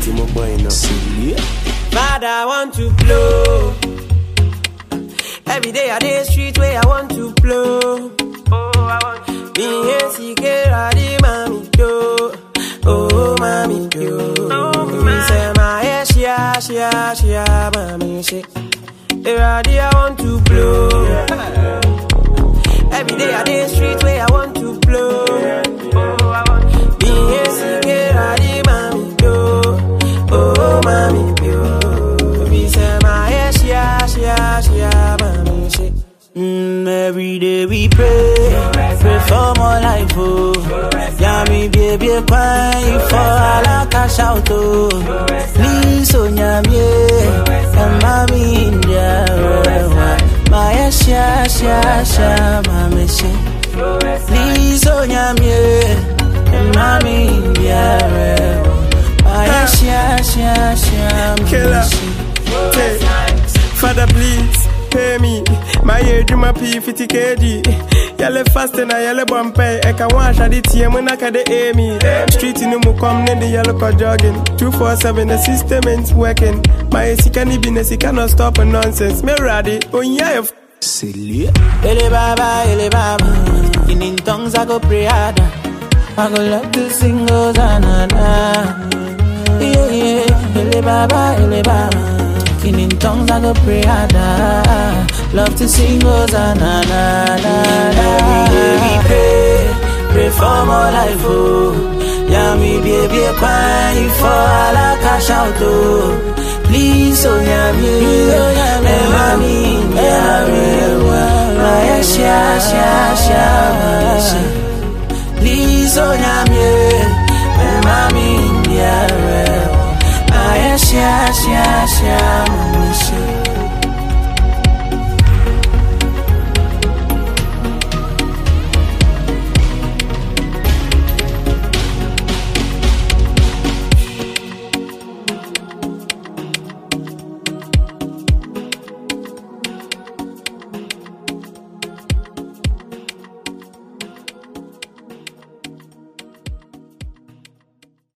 my boy now. Father, I want to blow. Every day I dey street where I want to blow. Oh, I want to blow. Oh, mommy, do. Me say my shia, mommy, shit. Every day I want to blow. Every day I dey street where I want to blow. Oh, I want to oh, mommy, do. Me say my shia, mommy, shit. Every day we pray for more life, oh. Yeah, me baby, cry for all I cash out, oh. Please, oh, nyamye, and mommy, India, my shia, mommy, shit. Please, oh, nyamye, and mommy, India, my shia, Killer. Father, please pay me. My ear dream up 50 kg. Yellow fast and I yellow bumpy. I can wash at the TM when I can aim me. Street in the come in the yellow car jogging. 247, the system ain't working. My can't even cannot stop a nonsense. Me ready. Oh, yeah. Silly. Ele baba, in tongues I go pray harder. I go love to sing Hosanna. Yeah, ele baba. In tongues I go pray harder. Love to sing Hosanna. Every day we pray for more life, oh. Yeah, me baby, cry for all I cash out, oh. Please, oh, yeah, me, mommy, my shia, please, oh, yeah, me, mommy, my shia,